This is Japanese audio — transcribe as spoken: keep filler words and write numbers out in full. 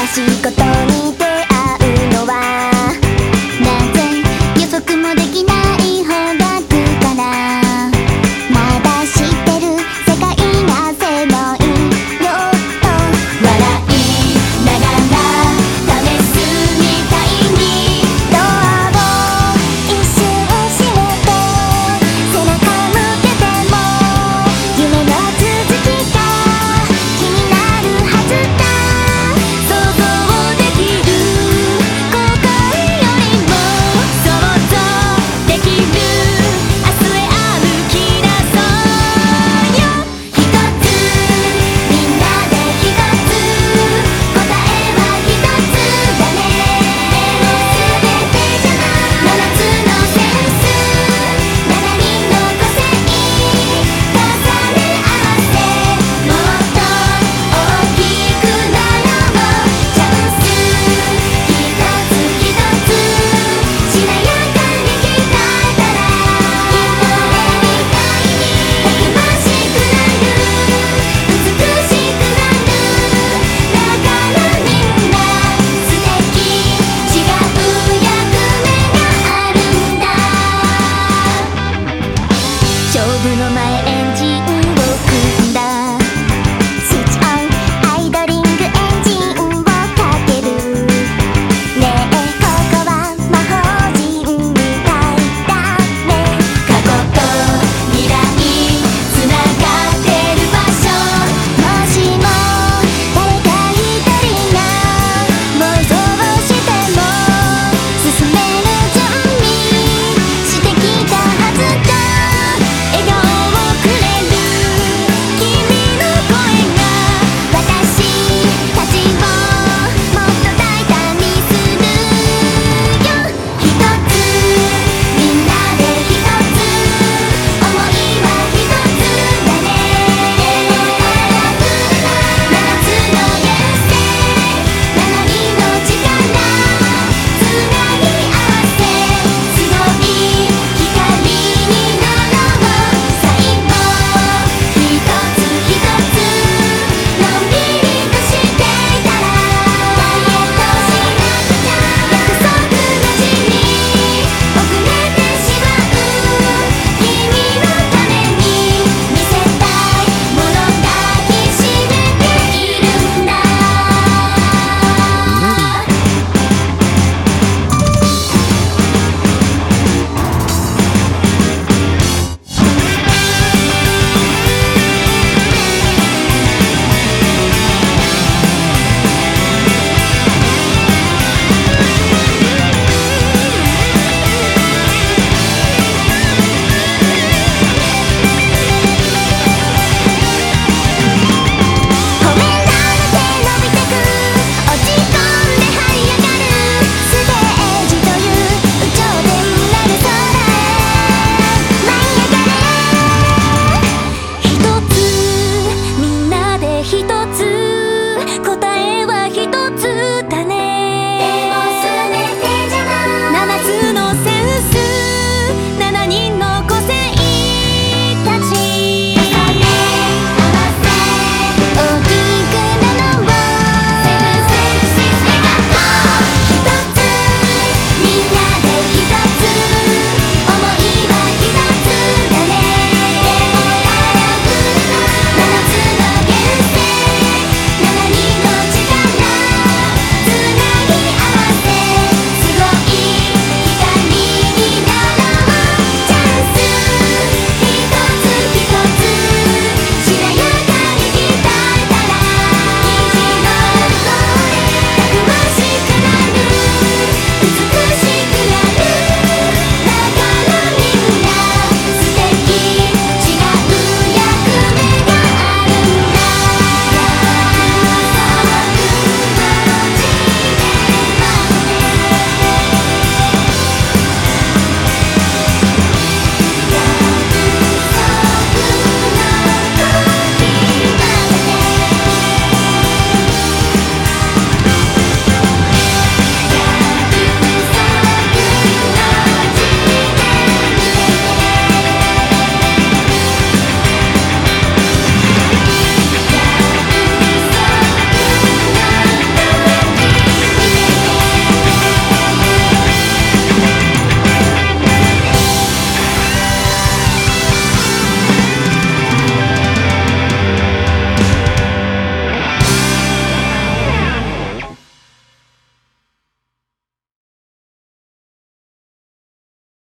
しいことに出会うのはなぜ予測もできない方角かな。まだ知ってる世界が狭いよと笑いながら試すみたいにドアを一瞬閉めて背中向けても夢の続きが気になるはずだ。想像できる後悔よりも想像できる明日へ歩き出そうよ。ひとつみんなでひとつ答えはひとつだね。でも全てじゃないななつのセンスななにんの個性重ね合わせもっと大きくなろう。チャンスひとつひとつしなやかに鍛えたらきっと絵みたいにたくましくなる美しくなる。だからみんな素敵違う役目があるんだ。勝負の前